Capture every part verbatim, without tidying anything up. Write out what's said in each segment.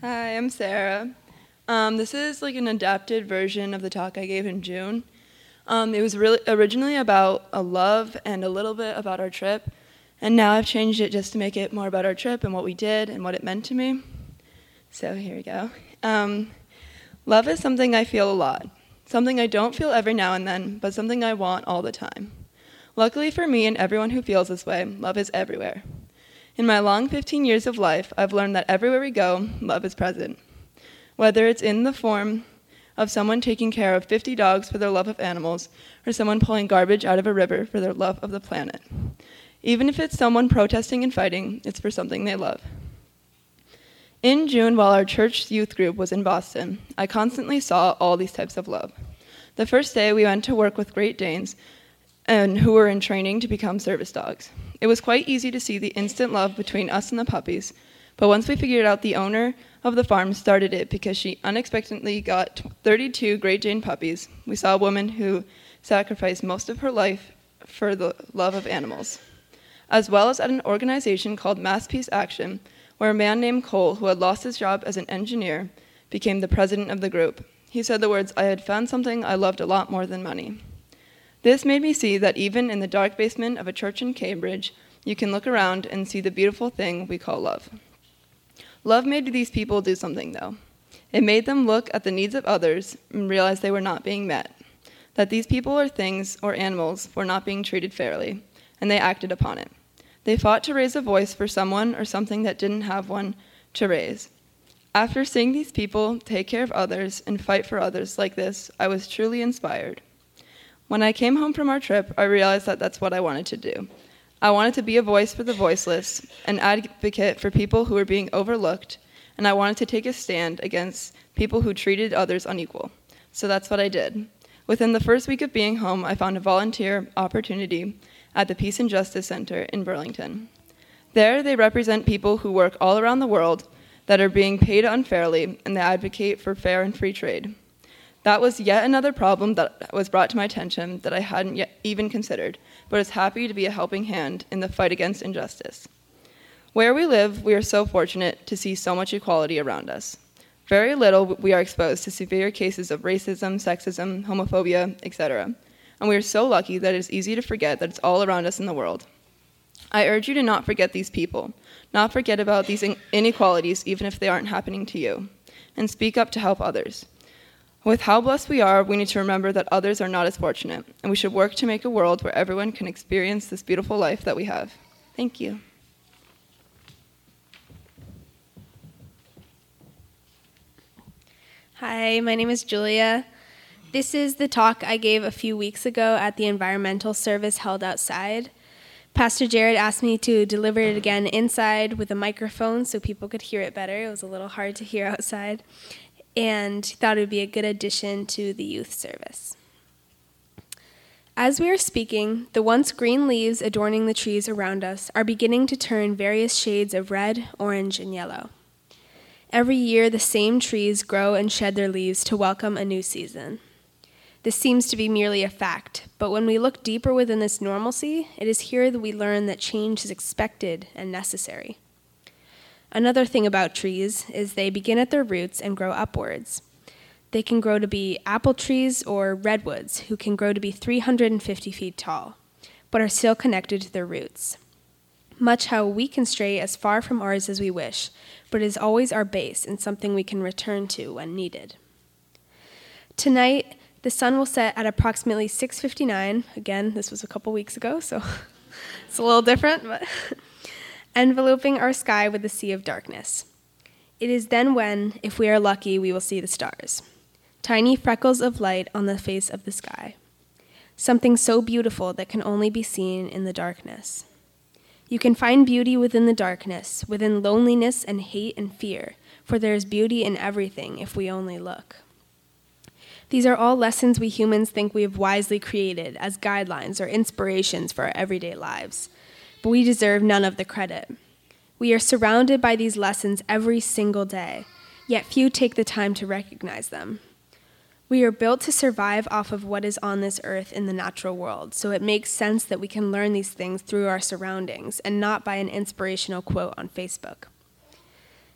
Hi, I'm Sarah. Um, this is like an adapted version of the talk I gave in June. Um, it was really originally about a love and a little bit about our trip, and now I've changed it just to make it more about our trip and what we did and what it meant to me. So here we go. Um, love is something I feel a lot, something I don't feel every now and then, but something I want all the time. Luckily for me and everyone who feels this way, love is everywhere. In my long fifteen years of life, I've learned that everywhere we go, love is present. Whether it's in the form of someone taking care of fifty dogs for their love of animals, or someone pulling garbage out of a river for their love of the planet. Even if it's someone protesting and fighting, it's for something they love. In June, while our church youth group was in Boston, I constantly saw all these types of love. The first day, we went to work with Great Danes, and who were in training to become service dogs. It was quite easy to see the instant love between us and the puppies, but once we figured out the owner of the farm started it because she unexpectedly got thirty-two Great Dane puppies, we saw a woman who sacrificed most of her life for the love of animals. As well as at an organization called Mass Peace Action, where a man named Cole, who had lost his job as an engineer, became the president of the group. He said the words, "I had found something I loved a lot more than money." This made me see that even in the dark basement of a church in Cambridge, you can look around and see the beautiful thing we call love. Love made these people do something, though. It made them look at the needs of others and realize they were not being met, that these people or things or animals were not being treated fairly, and they acted upon it. They fought to raise a voice for someone or something that didn't have one to raise. After seeing these people take care of others and fight for others like this, I was truly inspired. When I came home from our trip, I realized that that's what I wanted to do. I wanted to be a voice for the voiceless, an advocate for people who were being overlooked, and I wanted to take a stand against people who treated others unequal. So that's what I did. Within the first week of being home, I found a volunteer opportunity at the Peace and Justice Center in Burlington. There, they represent people who work all around the world that are being paid unfairly, and they advocate for fair and free trade. That was yet another problem that was brought to my attention that I hadn't yet even considered, but was happy to be a helping hand in the fight against injustice. Where we live, we are so fortunate to see so much equality around us. Very little we are exposed to severe cases of racism, sexism, homophobia, et cetera. And we are so lucky that it is easy to forget that it's all around us in the world. I urge you to not forget these people, not forget about these inequalities even if they aren't happening to you, and speak up to help others. With how blessed we are, we need to remember that others are not as fortunate, and we should work to make a world where everyone can experience this beautiful life that we have. Thank you. Hi, my name is Julia. This is the talk I gave a few weeks ago at the environmental service held outside. Pastor Jared asked me to deliver it again inside with a microphone so people could hear it better. It was a little hard to hear outside. And thought it would be a good addition to the youth service. As we are speaking, the once green leaves adorning the trees around us are beginning to turn various shades of red, orange, and yellow. Every year, the same trees grow and shed their leaves to welcome a new season. This seems to be merely a fact, but when we look deeper within this normalcy, it is here that we learn that change is expected and necessary. Another thing about trees is they begin at their roots and grow upwards. They can grow to be apple trees or redwoods, who can grow to be three hundred fifty feet tall, but are still connected to their roots. Much how we can stray as far from ours as we wish, but it is always our base and something we can return to when needed. Tonight, the sun will set at approximately six fifty-nine. Again, this was a couple weeks ago, so it's a little different, but enveloping our sky with a sea of darkness. It is then when, if we are lucky, we will see the stars. Tiny freckles of light on the face of the sky. Something so beautiful that can only be seen in the darkness. You can find beauty within the darkness, within loneliness and hate and fear, for there is beauty in everything if we only look. These are all lessons we humans think we have wisely created as guidelines or inspirations for our everyday lives. But we deserve none of the credit. We are surrounded by these lessons every single day, yet few take the time to recognize them. We are built to survive off of what is on this earth in the natural world, so it makes sense that we can learn these things through our surroundings and not by an inspirational quote on Facebook.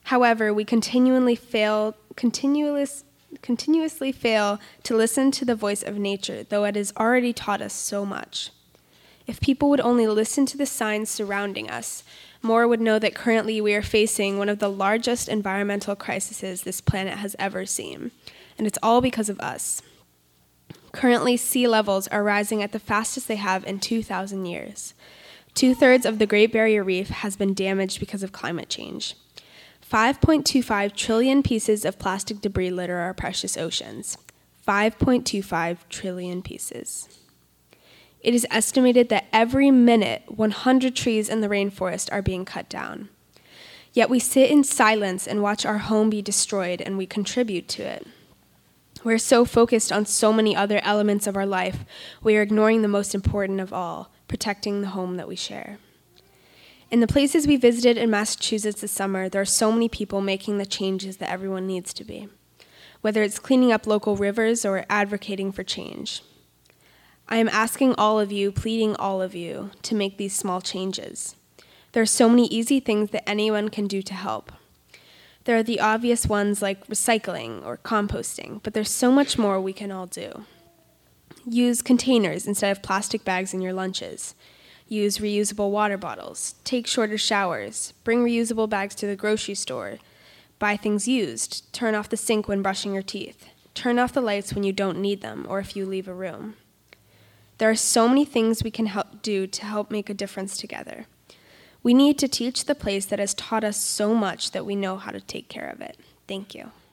However, we continually fail, continuous, continuously fail to listen to the voice of nature, though it has already taught us so much. If people would only listen to the signs surrounding us, more would know that currently we are facing one of the largest environmental crises this planet has ever seen, and it's all because of us. Currently, sea levels are rising at the fastest they have in two thousand years. Two-thirds of the Great Barrier Reef has been damaged because of climate change. five point two five trillion pieces of plastic debris litter our precious oceans. five point two five trillion pieces. It is estimated that every minute, one hundred trees in the rainforest are being cut down. Yet we sit in silence and watch our home be destroyed, and we contribute to it. We're so focused on so many other elements of our life, we are ignoring the most important of all, protecting the home that we share. In the places we visited in Massachusetts this summer, there are so many people making the changes that everyone needs to be, whether it's cleaning up local rivers or advocating for change. I am asking all of you, pleading all of you, to make these small changes. There are so many easy things that anyone can do to help. There are the obvious ones like recycling or composting, but there's so much more we can all do. Use containers instead of plastic bags in your lunches. Use reusable water bottles. Take shorter showers. Bring reusable bags to the grocery store. Buy things used. Turn off the sink when brushing your teeth. Turn off the lights when you don't need them or if you leave a room. There are so many things we can help do to help make a difference together. We need to teach the place that has taught us so much that we know how to take care of it. Thank you.